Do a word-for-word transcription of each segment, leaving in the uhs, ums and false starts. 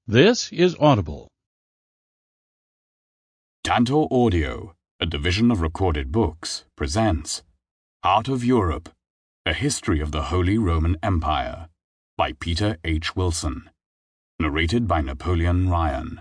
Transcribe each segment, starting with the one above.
This is Audible. Tantor Audio, a division of Recorded Books, presents Heart of Europe, A History of the Holy Roman Empire by Peter H. Wilson, narrated by Napoleon Ryan.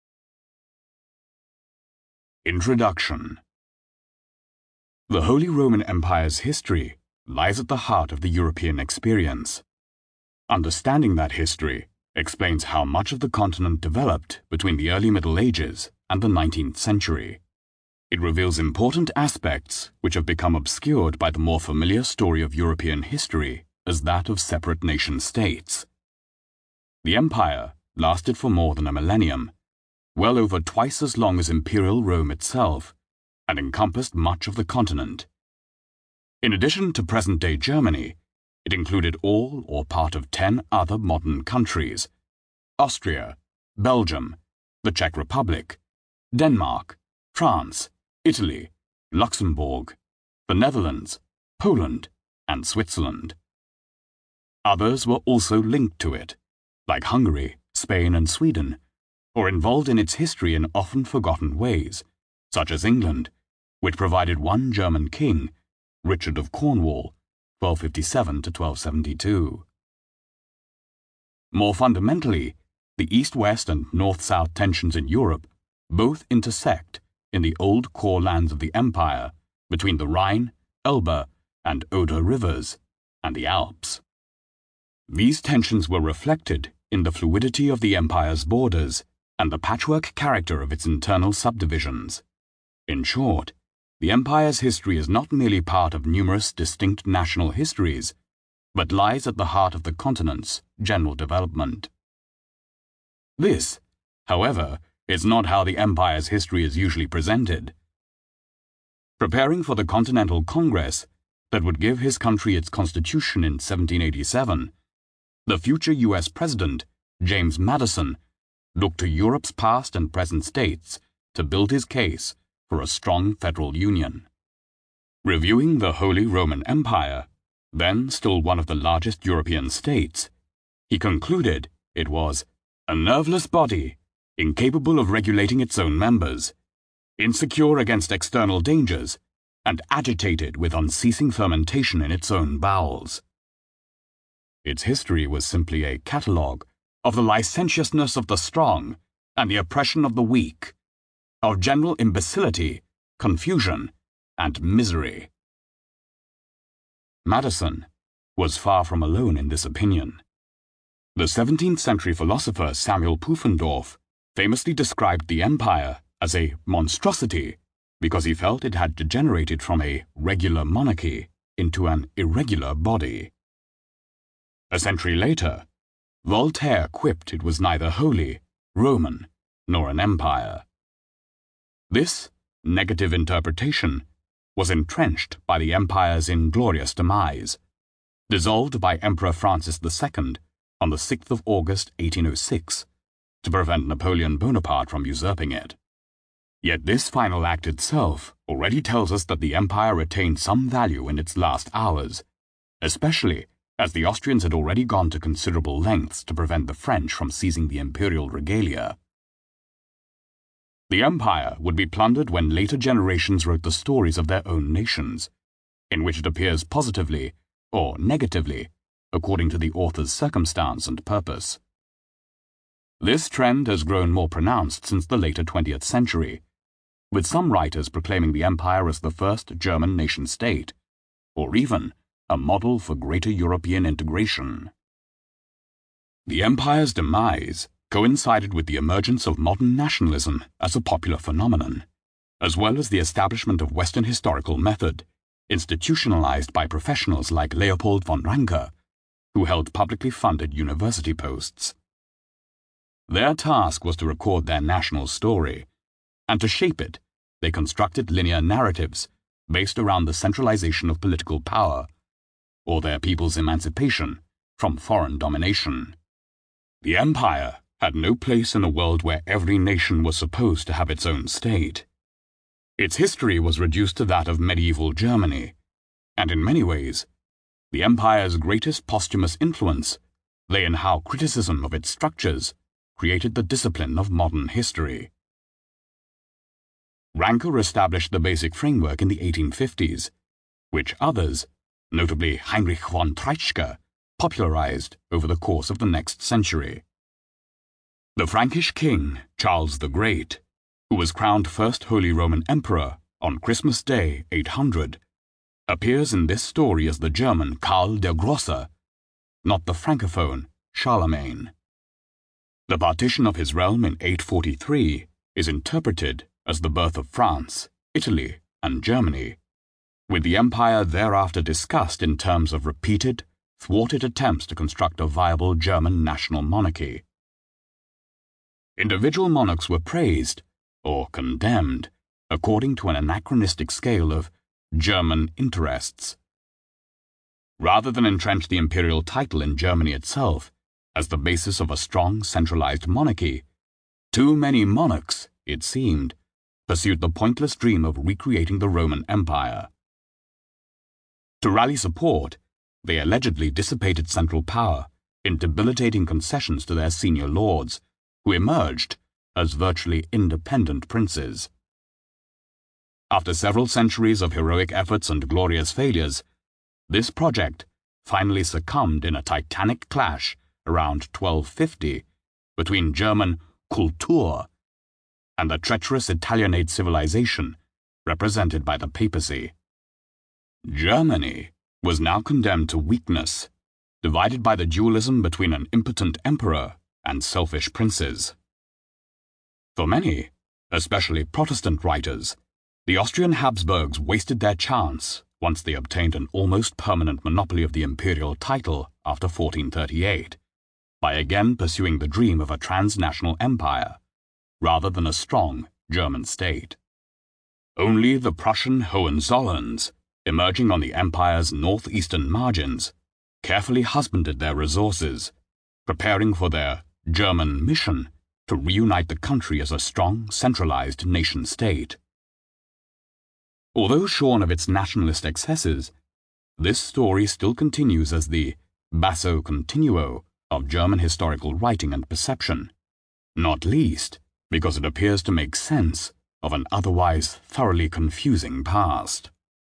Introduction. The Holy Roman Empire's history lies at the heart of the European experience. Understanding that history explains how much of the continent developed between the early Middle Ages and the nineteenth century. It reveals important aspects which have become obscured by the more familiar story of European history as that of separate nation-states. The empire lasted for more than a millennium, well over twice as long as Imperial Rome itself, and encompassed much of the continent. In addition to present-day Germany, it included all or part of ten other modern countries: Austria, Belgium, the Czech Republic, Denmark, France, Italy, Luxembourg, the Netherlands, Poland, and Switzerland. Others were also linked to it, like Hungary, Spain, and Sweden, or involved in its history in often forgotten ways, such as England, which provided one German king, Richard of Cornwall, twelve fifty-seven to twelve seventy-two. More fundamentally, the East-West and North-South tensions in Europe both intersect in the old core lands of the empire between the Rhine, Elbe, and Oder rivers, and the Alps. These tensions were reflected in the fluidity of the empire's borders and the patchwork character of its internal subdivisions. In short, the empire's history is not merely part of numerous distinct national histories, but lies at the heart of the continent's general development. This, however, is not how the empire's history is usually presented. Preparing for the Continental Congress that would give his country its constitution in seventeen eighty-seven, the future U S President, James Madison, looked to Europe's past and present states to build his case for a strong federal union. Reviewing the Holy Roman Empire, then still one of the largest European states, he concluded it was a nerveless body, incapable of regulating its own members, insecure against external dangers, and agitated with unceasing fermentation in its own bowels. Its history was simply a catalogue of the licentiousness of the strong and the oppression of the weak, of general imbecility, confusion, and misery. Madison was far from alone in this opinion. The seventeenth century philosopher Samuel Pufendorf famously described the empire as a monstrosity because he felt it had degenerated from a regular monarchy into an irregular body. A century later, Voltaire quipped it was neither holy, Roman, nor an empire. This negative interpretation was entrenched by the empire's inglorious demise, dissolved by Emperor Francis the Second on the sixth of August eighteen oh six, to prevent Napoleon Bonaparte from usurping it. Yet this final act itself already tells us that the empire retained some value in its last hours, especially as the Austrians had already gone to considerable lengths to prevent the French from seizing the imperial regalia. The empire would be plundered when later generations wrote the stories of their own nations, in which it appears positively or negatively, according to the author's circumstance and purpose. This trend has grown more pronounced since the later twentieth century, with some writers proclaiming the empire as the first German nation-state, or even a model for greater European integration. The empire's demise coincided with the emergence of modern nationalism as a popular phenomenon, as well as the establishment of Western historical method, institutionalized by professionals like Leopold von Ranke, who held publicly funded university posts. Their task was to record their national story, and to shape it, they constructed linear narratives based around the centralization of political power, or their people's emancipation from foreign domination. The empire had no place in a world where every nation was supposed to have its own state. Its history was reduced to that of medieval Germany, and in many ways, the empire's greatest posthumous influence lay in how criticism of its structures created the discipline of modern history. Ranke established the basic framework in the eighteen fifties, which others, notably Heinrich von Treitschke, popularized over the course of the next century. The Frankish king, Charles the Great, who was crowned First Holy Roman Emperor on Christmas Day eight hundred, appears in this story as the German Karl der Grosse, not the Francophone Charlemagne. The partition of his realm in eight forty-three is interpreted as the birth of France, Italy, and Germany, with the empire thereafter discussed in terms of repeated, thwarted attempts to construct a viable German national monarchy. Individual monarchs were praised, or condemned, according to an anachronistic scale of German interests. Rather than entrench the imperial title in Germany itself as the basis of a strong centralized monarchy, too many monarchs, it seemed, pursued the pointless dream of recreating the Roman Empire. To rally support, they allegedly dissipated central power in debilitating concessions to their senior lords, who emerged as virtually independent princes. After several centuries of heroic efforts and glorious failures, this project finally succumbed in a titanic clash around twelve fifty between German Kultur and the treacherous Italianate civilization represented by the papacy. Germany was now condemned to weakness, divided by the dualism between an impotent emperor and selfish princes. For many, especially Protestant writers, the Austrian Habsburgs wasted their chance once they obtained an almost permanent monopoly of the imperial title after fourteen thirty-eight, by again pursuing the dream of a transnational empire, rather than a strong German state. Only the Prussian Hohenzollerns, emerging on the empire's northeastern margins, carefully husbanded their resources, preparing for their German mission to reunite the country as a strong, centralized nation-state. Although shorn of its nationalist excesses, this story still continues as the basso continuo of German historical writing and perception, not least because it appears to make sense of an otherwise thoroughly confusing past.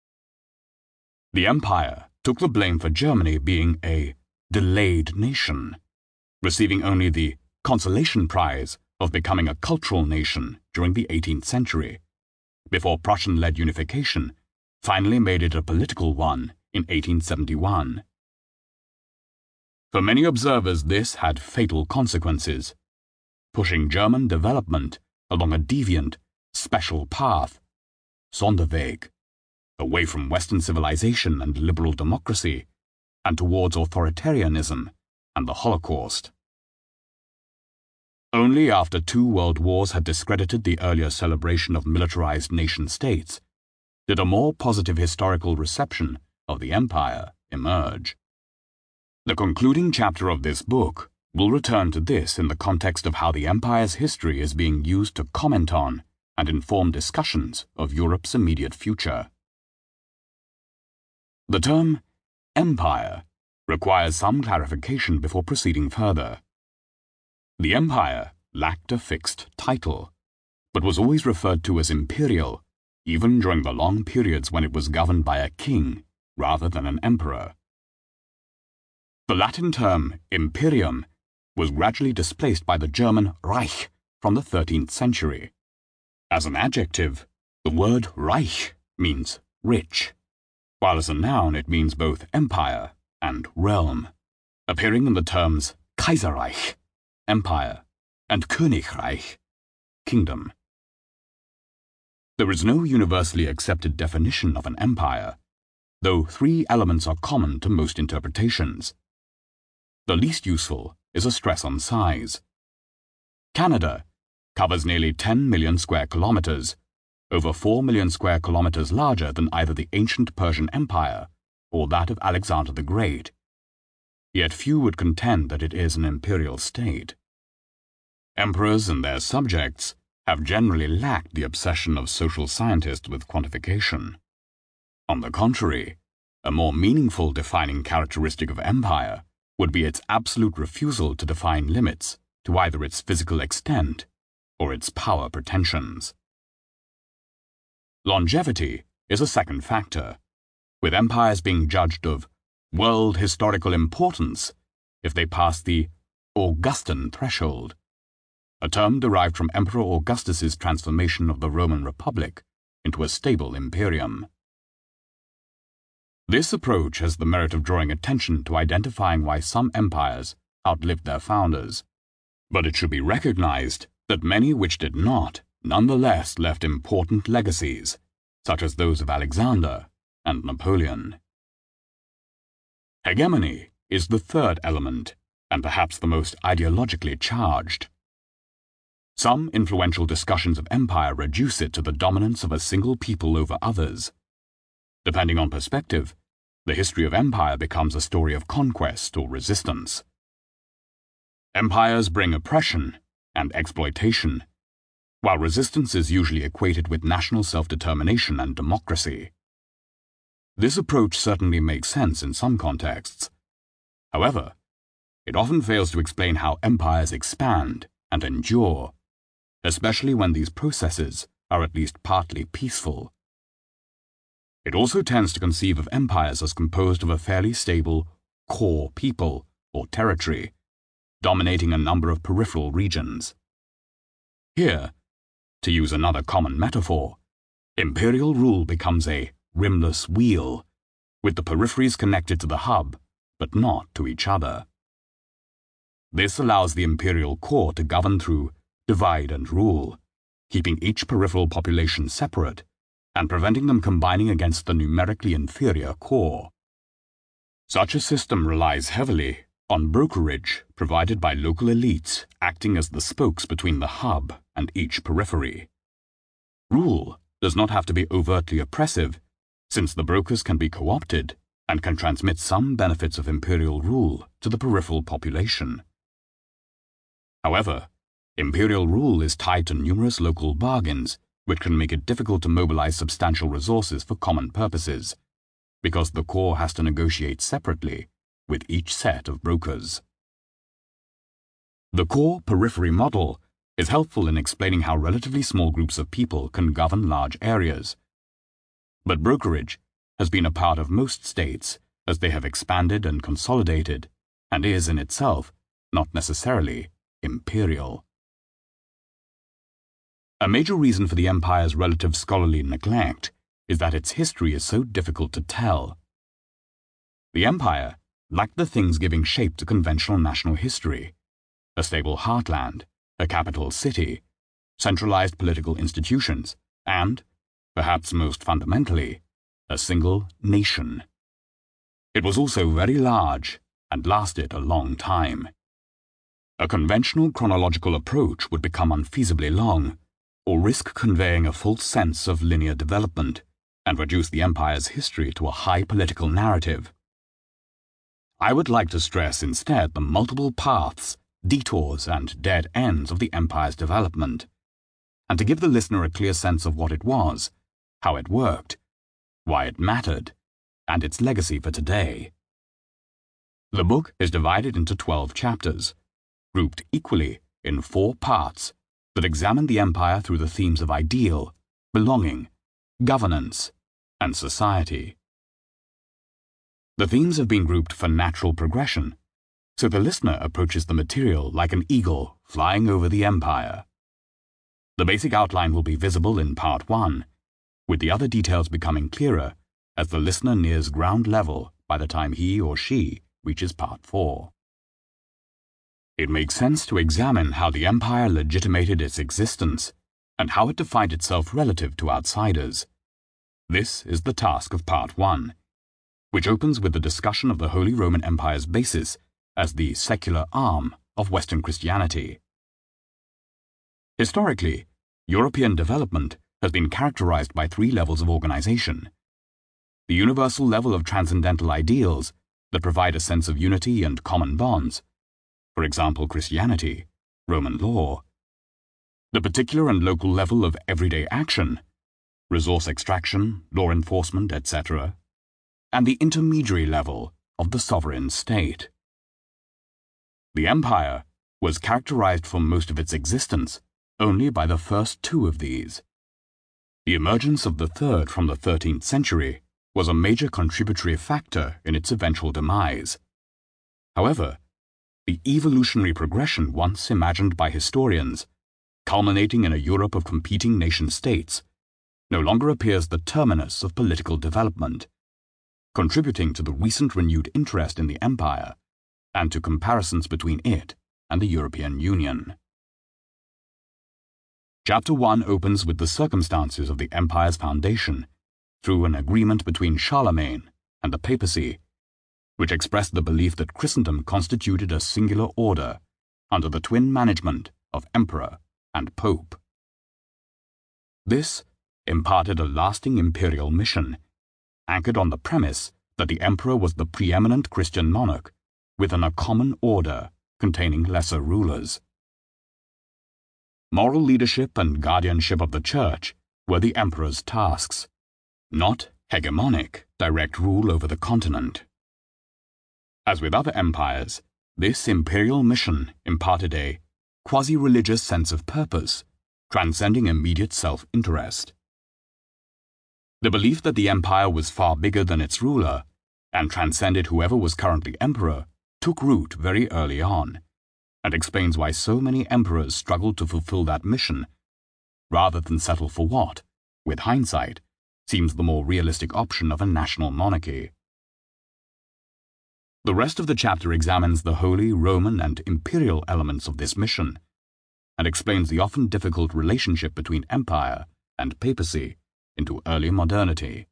The empire took the blame for Germany being a delayed nation, receiving only the consolation prize of becoming a cultural nation during the eighteenth century, before Prussian-led unification finally made it a political one in eighteen seventy-one. For many observers, this had fatal consequences, pushing German development along a deviant, special path, Sonderweg, away from Western civilization and liberal democracy, and towards authoritarianism and the Holocaust. Only after two world wars had discredited the earlier celebration of militarized nation-states did a more positive historical reception of the empire emerge. The concluding chapter of this book will return to this in the context of how the empire's history is being used to comment on and inform discussions of Europe's immediate future. The term empire requires some clarification before proceeding further. The empire lacked a fixed title, but was always referred to as imperial, even during the long periods when it was governed by a king rather than an emperor. The Latin term imperium was gradually displaced by the German Reich from the thirteenth century. As an adjective, the word Reich means rich, while as a noun it means both empire and realm, appearing in the terms Kaiserreich, empire, and Königreich, kingdom. There is no universally accepted definition of an empire, though three elements are common to most interpretations. The least useful is a stress on size. Canada covers nearly ten million square kilometers, over four million square kilometers larger than either the ancient Persian Empire or that of Alexander the Great. Yet few would contend that it is an imperial state. Emperors and their subjects have generally lacked the obsession of social scientists with quantification. On the contrary, a more meaningful defining characteristic of empire would be its absolute refusal to define limits to either its physical extent or its power pretensions. Longevity is a second factor, with empires being judged of world historical importance if they pass the Augustan threshold, a term derived from Emperor Augustus's transformation of the Roman Republic into a stable imperium. This approach has the merit of drawing attention to identifying why some empires outlived their founders, but it should be recognized that many which did not nonetheless left important legacies, such as those of Alexander and Napoleon. Hegemony is the third element, and perhaps the most ideologically charged. Some influential discussions of empire reduce it to the dominance of a single people over others. Depending on perspective, the history of empire becomes a story of conquest or resistance. Empires bring oppression and exploitation, while resistance is usually equated with national self-determination and democracy. This approach certainly makes sense in some contexts. However, it often fails to explain how empires expand and endure, especially when these processes are at least partly peaceful. It also tends to conceive of empires as composed of a fairly stable core people or territory, dominating a number of peripheral regions. Here, to use another common metaphor, imperial rule becomes a rimless wheel, with the peripheries connected to the hub, but not to each other. This allows the imperial core to govern through divide and rule, keeping each peripheral population separate and preventing them combining against the numerically inferior core. Such a system relies heavily on brokerage provided by local elites acting as the spokes between the hub and each periphery. Rule does not have to be overtly oppressive, since the brokers can be co-opted and can transmit some benefits of imperial rule to the peripheral population. However, imperial rule is tied to numerous local bargains, which can make it difficult to mobilize substantial resources for common purposes, because the core has to negotiate separately with each set of brokers. The core periphery model is helpful in explaining how relatively small groups of people can govern large areas. But brokerage has been a part of most states as they have expanded and consolidated, and is in itself not necessarily imperial. A major reason for the empire's relative scholarly neglect is that its history is so difficult to tell. The empire lacked the things giving shape to conventional national history: a stable heartland, a capital city, centralized political institutions, and, perhaps most fundamentally, a single nation. It was also very large and lasted a long time. A conventional chronological approach would become unfeasibly long, or risk conveying a false sense of linear development and reduce the empire's history to a high political narrative. I would like to stress instead the multiple paths, detours, and dead ends of the empire's development, and to give the listener a clear sense of what it was, how it worked, why it mattered, and its legacy for today. The book is divided into twelve chapters, grouped equally in four parts that examine the empire through the themes of ideal, belonging, governance, and society. The themes have been grouped for natural progression, so the listener approaches the material like an eagle flying over the empire. The basic outline will be visible in part one, with the other details becoming clearer as the listener nears ground level by the time he or she reaches part four. It makes sense to examine how the empire legitimated its existence and how it defined itself relative to outsiders. This is the task of part one, which opens with the discussion of the Holy Roman Empire's basis as the secular arm of Western Christianity. Historically, European development has been characterized by three levels of organization: the universal level of transcendental ideals that provide a sense of unity and common bonds, for example Christianity, Roman law; the particular and local level of everyday action, resource extraction, law enforcement, et cetera, and the intermediary level of the sovereign state. The empire was characterized for most of its existence only by the first two of these. The emergence of the third from the thirteenth century was a major contributory factor in its eventual demise. However, the evolutionary progression once imagined by historians, culminating in a Europe of competing nation-states, no longer appears the terminus of political development, contributing to the recent renewed interest in the empire and to comparisons between it and the European Union. Chapter one opens with the circumstances of the empire's foundation through an agreement between Charlemagne and the papacy, which expressed the belief that Christendom constituted a singular order under the twin management of emperor and pope. This imparted a lasting imperial mission, anchored on the premise that the emperor was the preeminent Christian monarch within a common order containing lesser rulers. Moral leadership and guardianship of the church were the emperor's tasks, not hegemonic direct rule over the continent. As with other empires, this imperial mission imparted a quasi-religious sense of purpose, transcending immediate self-interest. The belief that the empire was far bigger than its ruler and transcended whoever was currently emperor took root very early on, and explains why so many emperors struggled to fulfill that mission, rather than settle for what, with hindsight, seems the more realistic option of a national monarchy. The rest of the chapter examines the Holy Roman and imperial elements of this mission, and explains the often difficult relationship between empire and papacy into early modernity.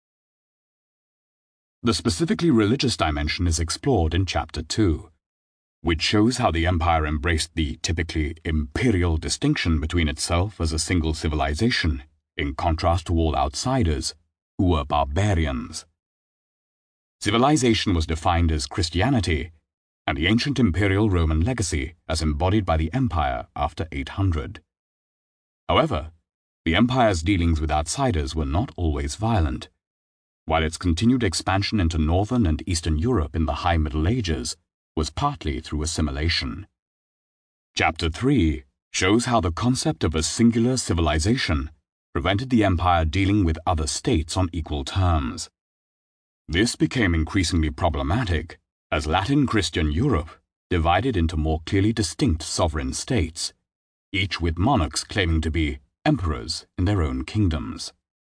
The specifically religious dimension is explored in Chapter two, which shows how the empire embraced the typically imperial distinction between itself as a single civilization, in contrast to all outsiders, who were barbarians. Civilization was defined as Christianity, and the ancient imperial Roman legacy as embodied by the empire after eight hundred. However, the empire's dealings with outsiders were not always violent, while its continued expansion into northern and eastern Europe in the High Middle Ages was partly through assimilation. Chapter three shows how the concept of a singular civilization prevented the empire dealing with other states on equal terms. This became increasingly problematic as Latin Christian Europe divided into more clearly distinct sovereign states, each with monarchs claiming to be emperors in their own kingdoms.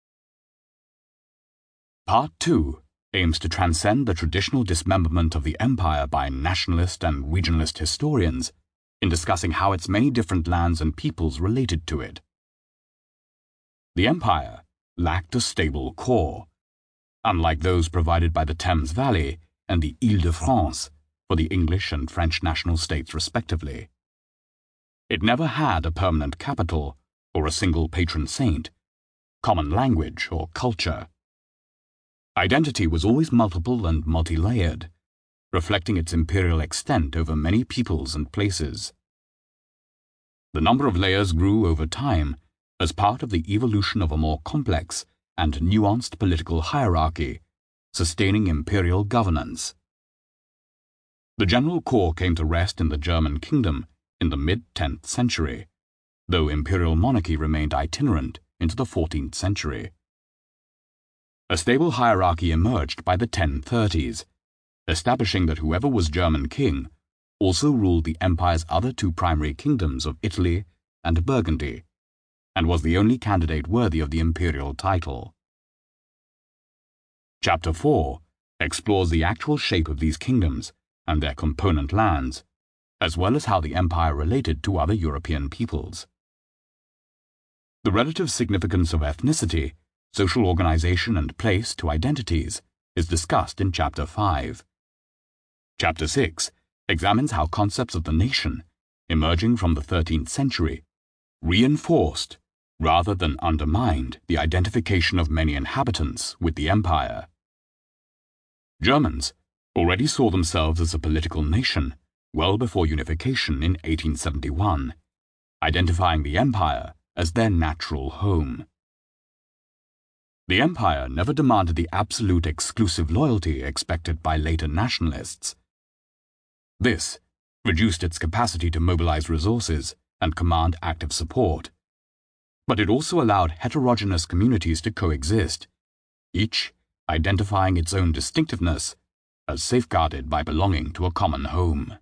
Part two aims to transcend the traditional dismemberment of the empire by nationalist and regionalist historians in discussing how its many different lands and peoples related to it. The empire lacked a stable core, unlike those provided by the Thames Valley and the Île-de-France for the English and French national states respectively. It never had a permanent capital or a single patron saint, common language or culture. Identity was always multiple and multi-layered, reflecting its imperial extent over many peoples and places. The number of layers grew over time as part of the evolution of a more complex and nuanced political hierarchy, sustaining imperial governance. The general core came to rest in the German kingdom in the mid-tenth century, though imperial monarchy remained itinerant into the fourteenth century. A stable hierarchy emerged by the ten thirties, establishing that whoever was German king also ruled the empire's other two primary kingdoms of Italy and Burgundy, and was the only candidate worthy of the imperial title. Chapter four explores the actual shape of these kingdoms and their component lands, as well as how the empire related to other European peoples. The relative significance of ethnicity, social organization, and place to identities is discussed in Chapter five. Chapter six examines how concepts of the nation, emerging from the thirteenth century, reinforced rather than undermined the identification of many inhabitants with the empire. Germans already saw themselves as a political nation well before unification in eighteen seventy-one, identifying the empire as their natural home. The empire never demanded the absolute exclusive loyalty expected by later nationalists. This reduced its capacity to mobilize resources and command active support. But it also allowed heterogeneous communities to coexist, each identifying its own distinctiveness as safeguarded by belonging to a common home.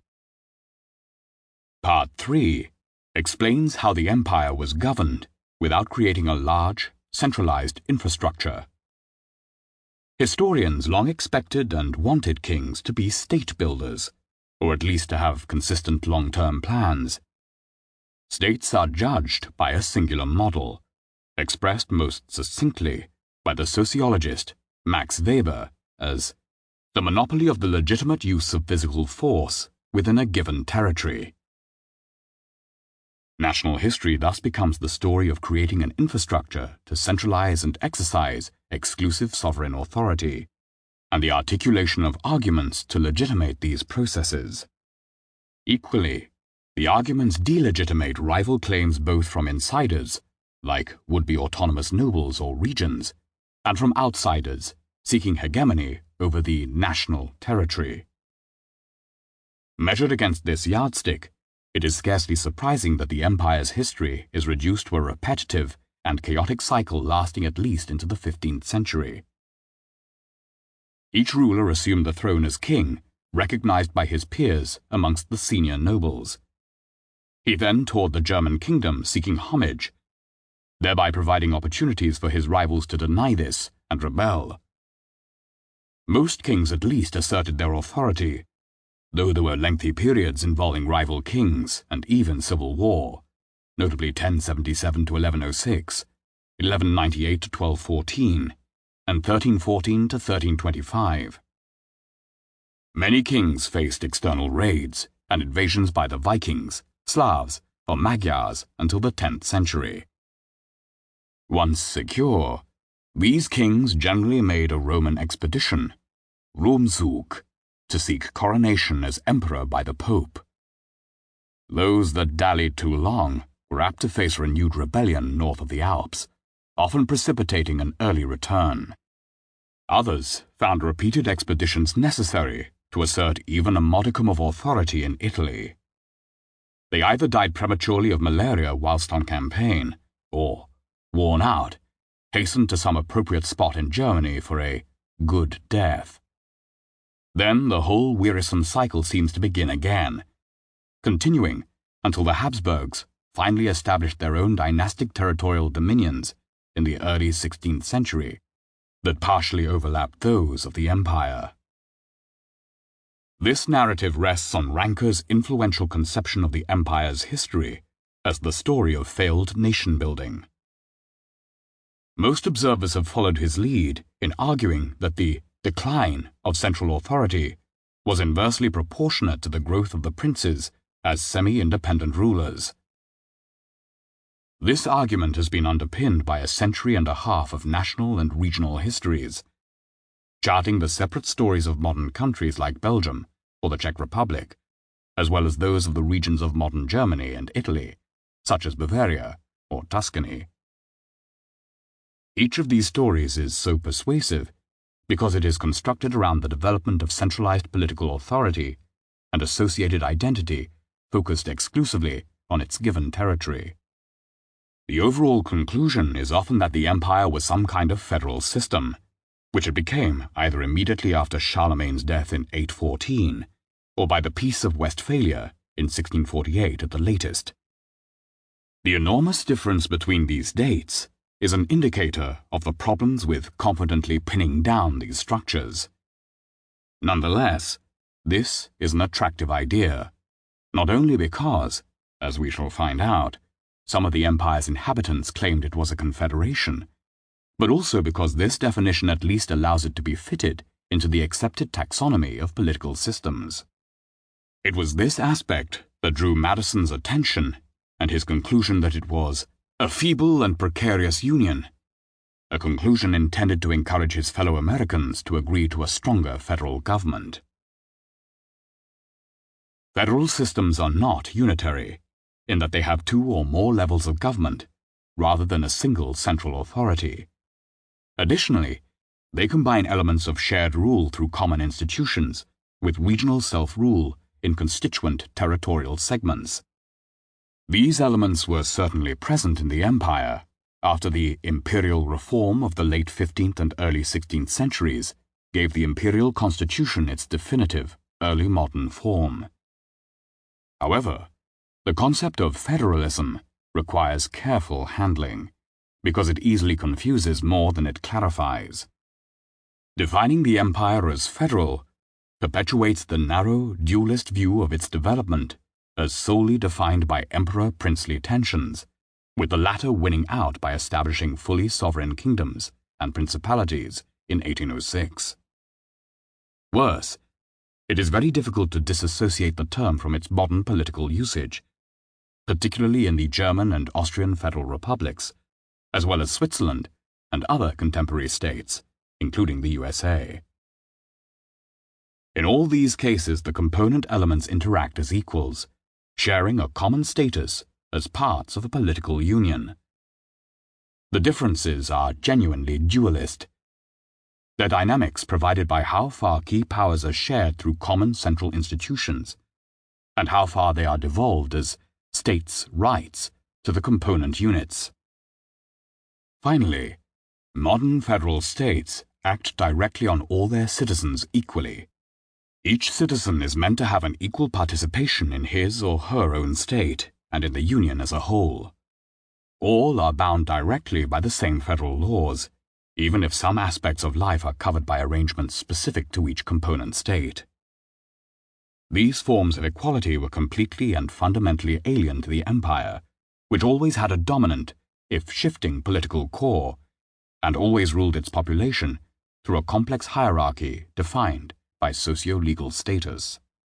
Part three explains how the empire was governed without creating a large, centralized infrastructure. Historians long expected and wanted kings to be state builders, or at least to have consistent long-term plans. States are judged by a singular model, expressed most succinctly by the sociologist Max Weber as the monopoly of the legitimate use of physical force within a given territory. National history thus becomes the story of creating an infrastructure to centralize and exercise exclusive sovereign authority, and the articulation of arguments to legitimate these processes. Equally, the arguments delegitimate rival claims both from insiders, like would-be autonomous nobles or regions, and from outsiders seeking hegemony over the national territory. Measured against this yardstick, it is scarcely surprising that the empire's history is reduced to a repetitive and chaotic cycle lasting at least into the fifteenth century. Each ruler assumed the throne as king, recognized by his peers amongst the senior nobles. He then toured the German kingdom seeking homage, thereby providing opportunities for his rivals to deny this and rebel. Most kings at least asserted their authority, though there were lengthy periods involving rival kings and even civil war, notably ten seventy-seven to eleven oh six, eleven ninety-eight to twelve fourteen, and thirteen fourteen to thirteen twenty-five. Many kings faced external raids and invasions by the Vikings, Slavs, or Magyars until the tenth century. Once secure, these kings generally made a Roman expedition, Ruhmzug, to seek coronation as emperor by the Pope. Those that dallied too long were apt to face renewed rebellion north of the Alps, often precipitating an early return. Others found repeated expeditions necessary to assert even a modicum of authority in Italy. They either died prematurely of malaria whilst on campaign, or, worn out, hastened to some appropriate spot in Germany for a good death. Then the whole wearisome cycle seems to begin again, continuing until the Habsburgs finally established their own dynastic territorial dominions in the early sixteenth century that partially overlapped those of the empire. This narrative rests on Ranker's influential conception of the empire's history as the story of failed nation-building. Most observers have followed his lead in arguing that the decline of central authority was inversely proportionate to the growth of the princes as semi-independent rulers. This argument has been underpinned by a century and a half of national and regional histories, charting the separate stories of modern countries like Belgium or the Czech Republic, as well as those of the regions of modern Germany and Italy, such as Bavaria or Tuscany. Each of these stories is so persuasive because it is constructed around the development of centralized political authority and associated identity focused exclusively on its given territory. The overall conclusion is often that the empire was some kind of federal system, which it became either immediately after Charlemagne's death in eight fourteen or by the Peace of Westphalia in sixteen forty-eight at the latest. The enormous difference between these dates is an indicator of the problems with confidently pinning down these structures. Nonetheless, this is an attractive idea, not only because, as we shall find out, some of the empire's inhabitants claimed it was a confederation, but also because this definition at least allows it to be fitted into the accepted taxonomy of political systems. It was this aspect that drew Madison's attention and his conclusion that it was a feeble and precarious union, a conclusion intended to encourage his fellow Americans to agree to a stronger federal government. Federal systems are not unitary, in that they have two or more levels of government, rather than a single central authority. Additionally, they combine elements of shared rule through common institutions with regional self-rule in constituent territorial segments. These elements were certainly present in the empire after the imperial reform of the late fifteenth and early sixteenth centuries gave the imperial constitution its definitive early modern form. However, the concept of federalism requires careful handling because it easily confuses more than it clarifies. Defining the empire as federal perpetuates the narrow, dualist view of its development as solely defined by emperor-princely tensions, with the latter winning out by establishing fully sovereign kingdoms and principalities in eighteen oh six. Worse, it is very difficult to disassociate the term from its modern political usage, particularly in the German and Austrian federal republics, as well as Switzerland and other contemporary states, including the U S A. In all these cases, the component elements interact as equals, sharing a common status as parts of a political union. The differences are genuinely dualist. Their dynamics provided by how far key powers are shared through common central institutions, and how far they are devolved as states' rights to the component units. Finally, modern federal states act directly on all their citizens equally. Each citizen is meant to have an equal participation in his or her own state and in the Union as a whole. All are bound directly by the same federal laws, even if some aspects of life are covered by arrangements specific to each component state. These forms of equality were completely and fundamentally alien to the empire, which always had a dominant, if shifting, political core, and always ruled its population through a complex hierarchy defined by socio-legal status.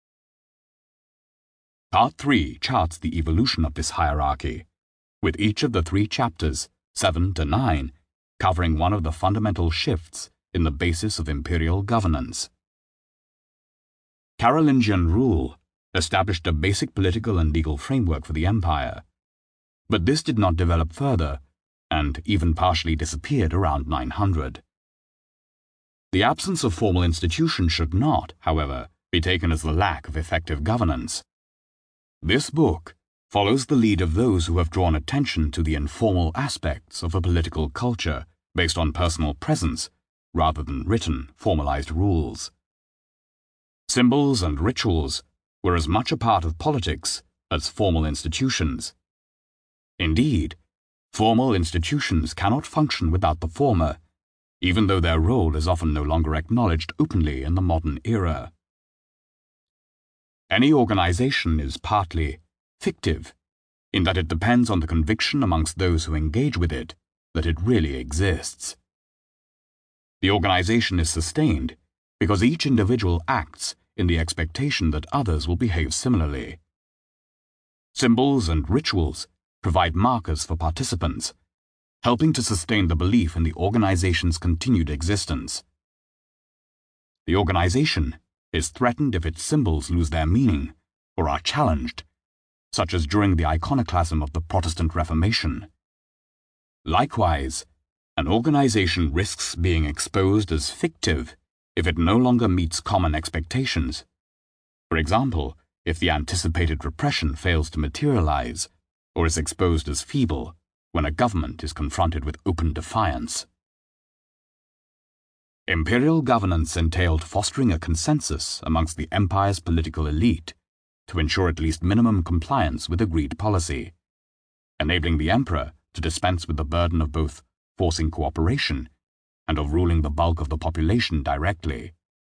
Part three charts the evolution of this hierarchy, with each of the three chapters, seven to nine, covering one of the fundamental shifts in the basis of imperial governance. Carolingian rule established a basic political and legal framework for the empire, but this did not develop further and even partially disappeared around nine hundred. The absence of formal institution should not, however, be taken as the lack of effective governance. This book follows the lead of those who have drawn attention to the informal aspects of a political culture based on personal presence rather than written, formalized rules. Symbols and rituals were as much a part of politics as formal institutions. Indeed, formal institutions cannot function without the former, even though their role is often no longer acknowledged openly in the modern era. Any organization is partly fictive, in that it depends on the conviction amongst those who engage with it that it really exists. The organization is sustained because each individual acts in the expectation that others will behave similarly. Symbols and rituals provide markers for participants, helping to sustain the belief in the organization's continued existence. The organization is threatened if its symbols lose their meaning or are challenged, such as during the iconoclasm of the Protestant Reformation. Likewise, an organization risks being exposed as fictive if it no longer meets common expectations. For example, if the anticipated repression fails to materialize or is exposed as feeble when a government is confronted with open defiance. Imperial governance entailed fostering a consensus amongst the empire's political elite to ensure at least minimum compliance with agreed policy, enabling the emperor to dispense with the burden of both forcing cooperation and of ruling the bulk of the population directly.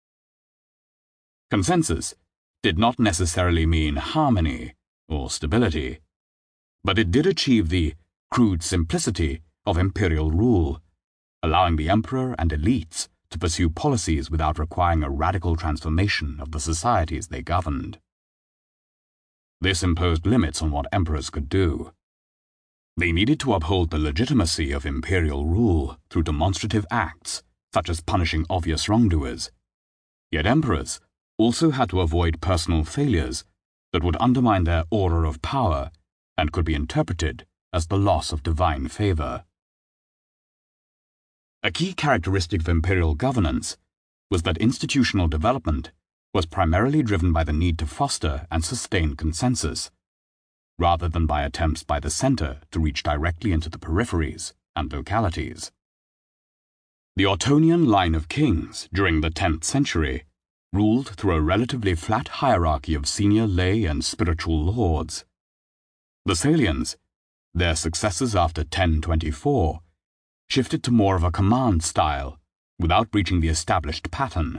Consensus did not necessarily mean harmony or stability, but it did achieve the crude simplicity of imperial rule, allowing the emperor and elites to pursue policies without requiring a radical transformation of the societies they governed. This imposed limits on what emperors could do. They needed to uphold the legitimacy of imperial rule through demonstrative acts, such as punishing obvious wrongdoers. Yet emperors also had to avoid personal failures that would undermine their aura of power and could be interpreted as the loss of divine favor. A key characteristic of imperial governance was that institutional development was primarily driven by the need to foster and sustain consensus, rather than by attempts by the center to reach directly into the peripheries and localities. The Ottonian line of kings during the tenth century ruled through a relatively flat hierarchy of senior lay and spiritual lords. The Salians, their successors after ten twenty-four, shifted to more of a command style without breaching the established pattern.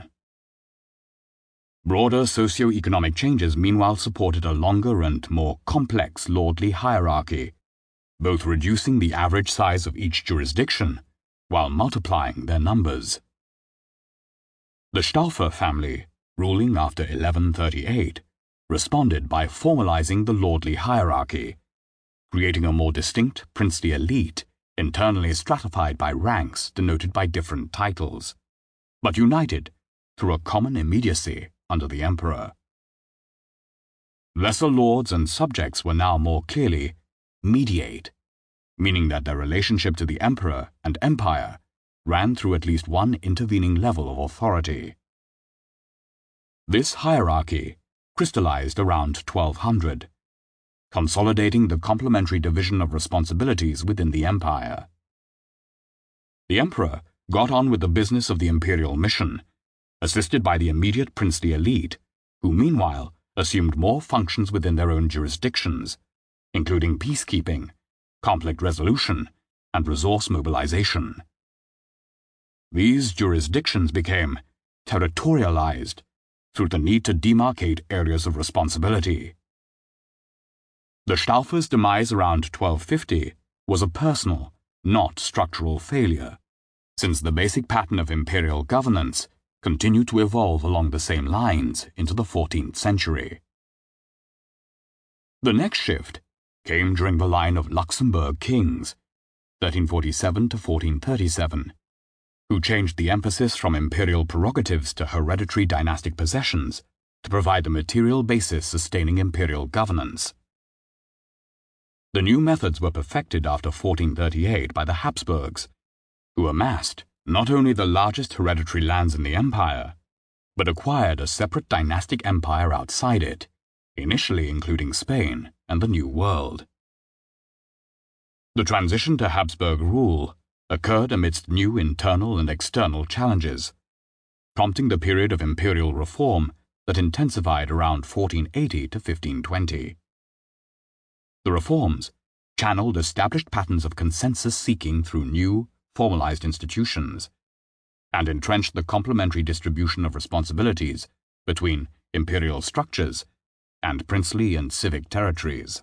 Broader socio-economic changes meanwhile supported a longer and more complex lordly hierarchy, both reducing the average size of each jurisdiction while multiplying their numbers. The Stauffer family, ruling after eleven thirty-eight, responded by formalizing the lordly hierarchy, creating a more distinct princely elite internally stratified by ranks denoted by different titles, but united through a common immediacy under the emperor. Lesser lords and subjects were now more clearly mediate, meaning that their relationship to the emperor and empire ran through at least one intervening level of authority. This hierarchy crystallized around twelve hundred, consolidating the complementary division of responsibilities within the empire. The emperor got on with the business of the imperial mission, assisted by the immediate princely elite, who meanwhile assumed more functions within their own jurisdictions, including peacekeeping, conflict resolution, and resource mobilization. These jurisdictions became territorialized through the need to demarcate areas of responsibility. The Stauffers' demise around twelve fifty was a personal, not structural failure, since the basic pattern of imperial governance continued to evolve along the same lines into the fourteenth century. The next shift came during the line of Luxembourg kings, thirteen forty-seven to fourteen thirty-seven, who changed the emphasis from imperial prerogatives to hereditary dynastic possessions to provide the material basis sustaining imperial governance. The new methods were perfected after fourteen thirty-eight by the Habsburgs, who amassed not only the largest hereditary lands in the empire, but acquired a separate dynastic empire outside it, initially including Spain and the New World. The transition to Habsburg rule occurred amidst new internal and external challenges, prompting the period of imperial reform that intensified around fourteen eighty to fifteen twenty. The reforms channeled established patterns of consensus-seeking through new, formalized institutions, and entrenched the complementary distribution of responsibilities between imperial structures and princely and civic territories.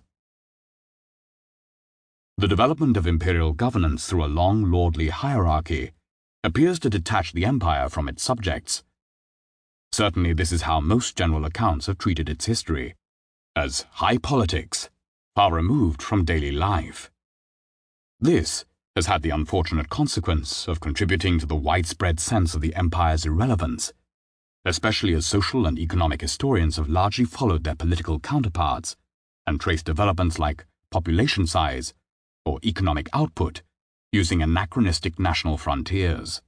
The development of imperial governance through a long lordly hierarchy appears to detach the empire from its subjects. Certainly this is how most general accounts have treated its history, as high politics, far removed from daily life. This has had the unfortunate consequence of contributing to the widespread sense of the empire's irrelevance, especially as social and economic historians have largely followed their political counterparts and traced developments like population size or economic output using anachronistic national frontiers.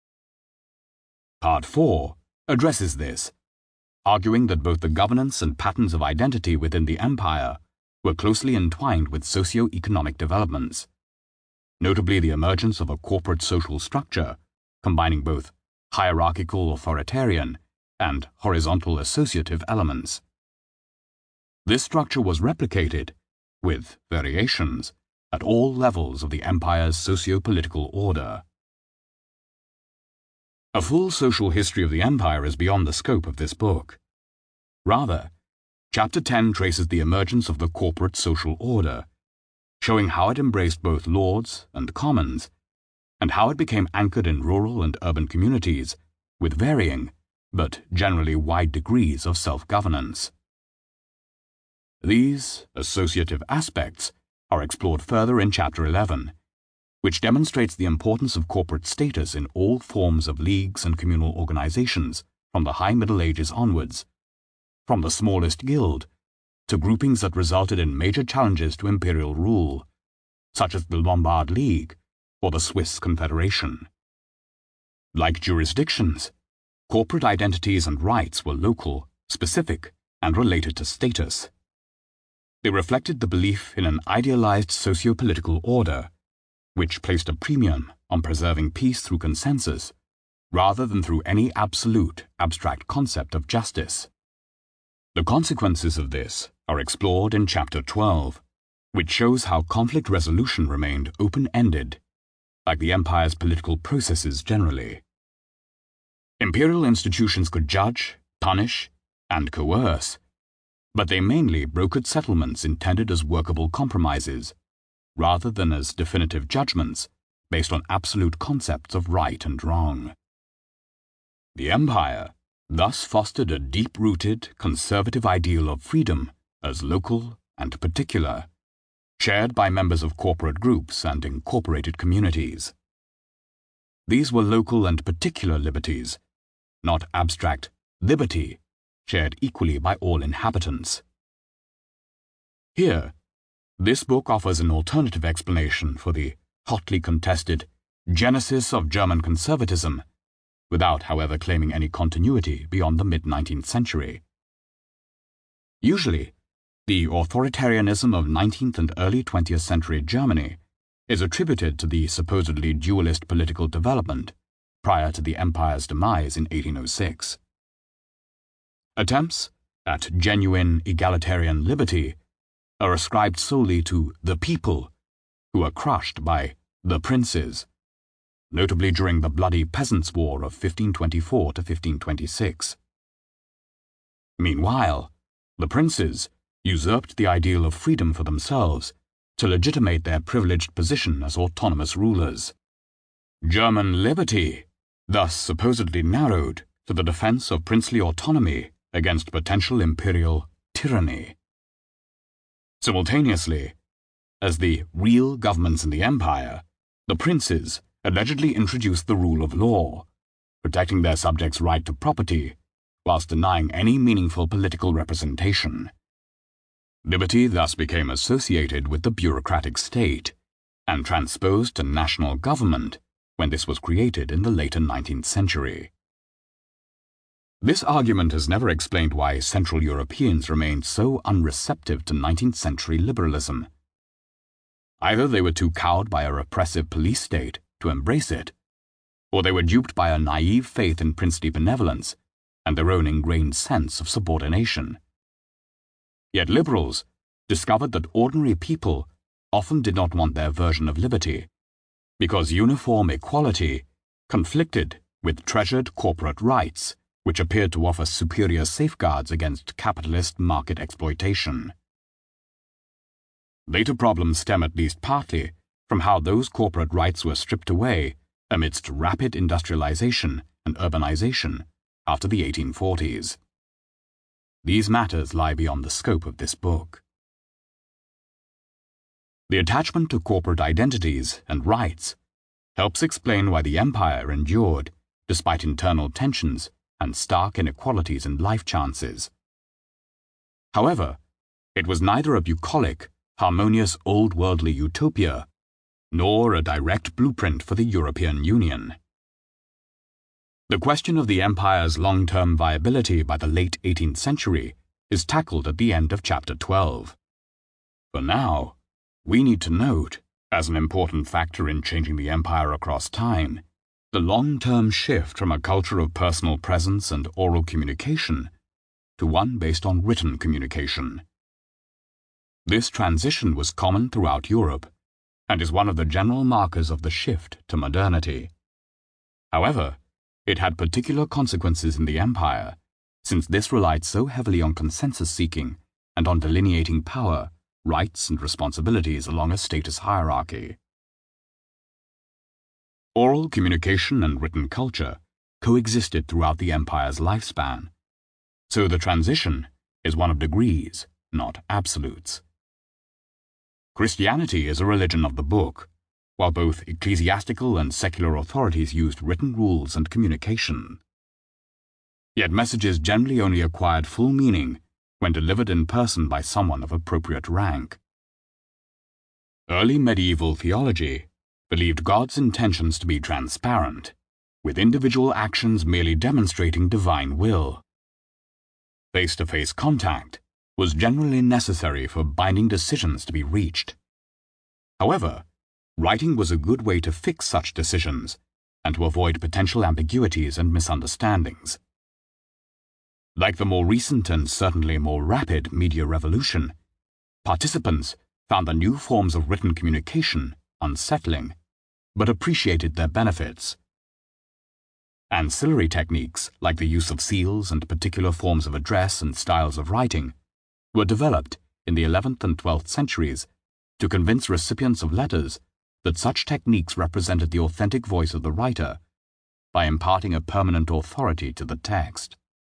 Part four addresses this, arguing that both the governance and patterns of identity within the empire were closely entwined with socio-economic developments, notably the emergence of a corporate social structure combining both hierarchical authoritarian and horizontal associative elements. This structure was replicated, with variations, at all levels of the empire's socio-political order. A full social history of the empire is beyond the scope of this book. Rather, Chapter ten traces the emergence of the corporate social order, showing how it embraced both lords and commons, and how it became anchored in rural and urban communities with varying, but generally wide degrees of self-governance. These associative aspects are explored further in Chapter eleven, which demonstrates the importance of corporate status in all forms of leagues and communal organizations from the High Middle Ages onwards, from the smallest guild to groupings that resulted in major challenges to imperial rule, such as the Lombard League or the Swiss Confederation. Like jurisdictions, corporate identities and rights were local, specific, and related to status. They reflected the belief in an idealized socio-political order, which placed a premium on preserving peace through consensus, rather than through any absolute, abstract concept of justice. The consequences of this are explored in Chapter twelve, which shows how conflict resolution remained open-ended, like the empire's political processes generally. Imperial institutions could judge, punish, and coerce, but they mainly brokered settlements intended as workable compromises, rather than as definitive judgments based on absolute concepts of right and wrong. The empire thus fostered a deep-rooted, conservative ideal of freedom as local and particular, shared by members of corporate groups and incorporated communities. These were local and particular liberties, not abstract liberty, shared equally by all inhabitants. Here, this book offers an alternative explanation for the hotly contested genesis of German conservatism, without, however, claiming any continuity beyond the mid-nineteenth century. Usually, the authoritarianism of nineteenth and early twentieth century Germany is attributed to the supposedly dualist political development prior to the empire's demise in eighteen oh six. Attempts at genuine egalitarian liberty are ascribed solely to the people, who are crushed by the princes, notably during the bloody Peasants' War of fifteen twenty-four to fifteen twenty-six. Meanwhile, the princes usurped the ideal of freedom for themselves to legitimate their privileged position as autonomous rulers. German liberty thus supposedly narrowed to the defense of princely autonomy against potential imperial tyranny. Simultaneously, as the real governments in the empire, the princes allegedly introduced the rule of law, protecting their subjects' right to property, whilst denying any meaningful political representation. Liberty thus became associated with the bureaucratic state, and transposed to national government when this was created in the later nineteenth century. This argument has never explained why Central Europeans remained so unreceptive to nineteenth century liberalism. Either they were too cowed by a repressive police state to embrace it, or they were duped by a naive faith in princely benevolence and their own ingrained sense of subordination. Yet liberals discovered that ordinary people often did not want their version of liberty, because uniform equality conflicted with treasured corporate rights, which appeared to offer superior safeguards against capitalist market exploitation. Later problems stem at least partly from how those corporate rights were stripped away amidst rapid industrialization and urbanization after the eighteen forties. These matters lie beyond the scope of this book. The attachment to corporate identities and rights helps explain why the empire endured despite internal tensions and stark inequalities in life chances. However, it was neither a bucolic, harmonious old-worldly utopia, nor a direct blueprint for the European Union. The question of the empire's long-term viability by the late eighteenth century is tackled at the end of Chapter twelve. For now, we need to note, as an important factor in changing the empire across time, the long-term shift from a culture of personal presence and oral communication to one based on written communication. This transition was common throughout Europe, and is one of the general markers of the shift to modernity. However, it had particular consequences in the empire, since this relied so heavily on consensus-seeking and on delineating power, rights, and responsibilities along a status hierarchy. Oral communication and written culture coexisted throughout the empire's lifespan, so the transition is one of degrees, not absolutes. Christianity is a religion of the book, while both ecclesiastical and secular authorities used written rules and communication. Yet messages generally only acquired full meaning when delivered in person by someone of appropriate rank. Early medieval theology believed God's intentions to be transparent, with individual actions merely demonstrating divine will. Face-to-face contact was generally necessary for binding decisions to be reached. However, writing was a good way to fix such decisions and to avoid potential ambiguities and misunderstandings. Like the more recent and certainly more rapid media revolution, participants found the new forms of written communication unsettling, but appreciated their benefits. Ancillary techniques, like the use of seals and particular forms of address and styles of writing, were developed in the eleventh and twelfth centuries to convince recipients of letters that such techniques represented the authentic voice of the writer by imparting a permanent authority to the text.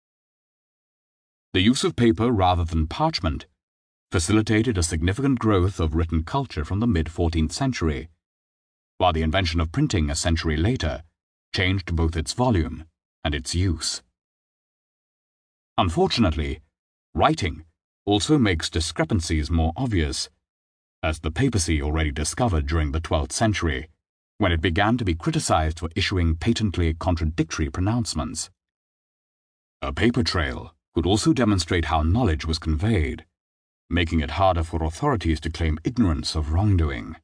The use of paper rather than parchment facilitated a significant growth of written culture from the mid-fourteenth century, while the invention of printing a century later changed both its volume and its use. Unfortunately, writing also makes discrepancies more obvious, as the papacy already discovered during the twelfth century, when it began to be criticized for issuing patently contradictory pronouncements. A paper trail could also demonstrate how knowledge was conveyed, making it harder for authorities to claim ignorance of wrongdoing.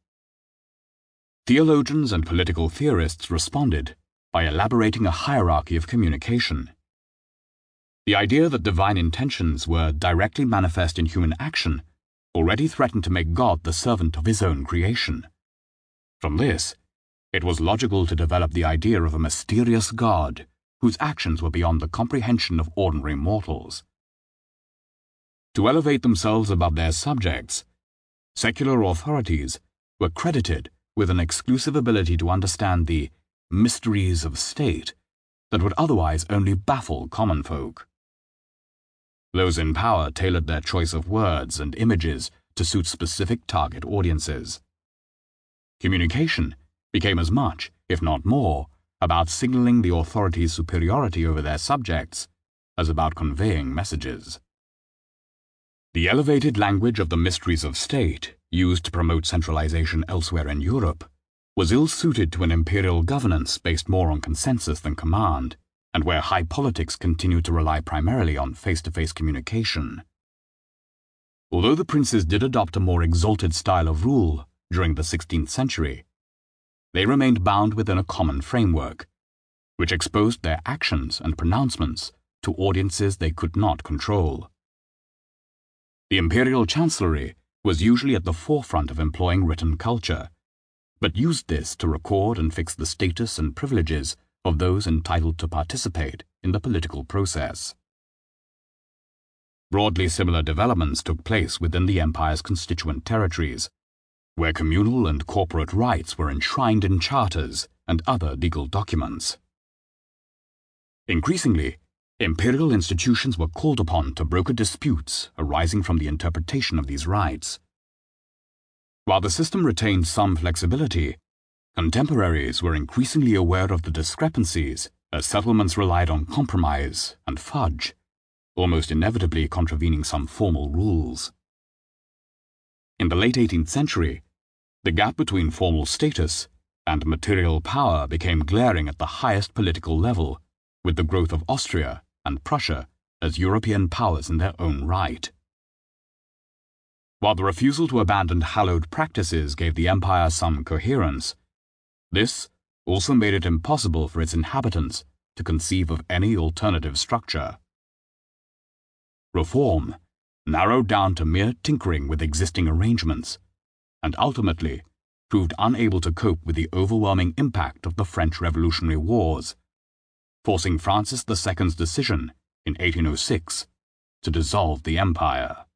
Theologians and political theorists responded by elaborating a hierarchy of communication. The idea that divine intentions were directly manifest in human action already threatened to make God the servant of his own creation. From this, it was logical to develop the idea of a mysterious God whose actions were beyond the comprehension of ordinary mortals. To elevate themselves above their subjects, secular authorities were credited with an exclusive ability to understand the mysteries of state that would otherwise only baffle common folk. Those in power tailored their choice of words and images to suit specific target audiences. Communication became as much, if not more, about signaling the authorities' superiority over their subjects as about conveying messages. The elevated language of the mysteries of state, used to promote centralization elsewhere in Europe, was ill-suited to an imperial governance based more on consensus than command, and where high politics continued to rely primarily on face-to-face communication. Although the princes did adopt a more exalted style of rule during the sixteenth century, they remained bound within a common framework, which exposed their actions and pronouncements to audiences they could not control. The imperial chancellery was usually at the forefront of employing written culture, but used this to record and fix the status and privileges of those entitled to participate in the political process. Broadly similar developments took place within the empire's constituent territories, where communal and corporate rights were enshrined in charters and other legal documents. Increasingly, imperial institutions were called upon to broker disputes arising from the interpretation of these rights. While the system retained some flexibility, contemporaries were increasingly aware of the discrepancies as settlements relied on compromise and fudge, almost inevitably contravening some formal rules. In the late eighteenth century, the gap between formal status and material power became glaring at the highest political level, with the growth of Austria and Prussia as European powers in their own right. While the refusal to abandon hallowed practices gave the empire some coherence, this also made it impossible for its inhabitants to conceive of any alternative structure. Reform narrowed down to mere tinkering with existing arrangements, and ultimately proved unable to cope with the overwhelming impact of the French Revolutionary Wars, forcing Francis the Second's decision in eighteen oh six to dissolve the empire.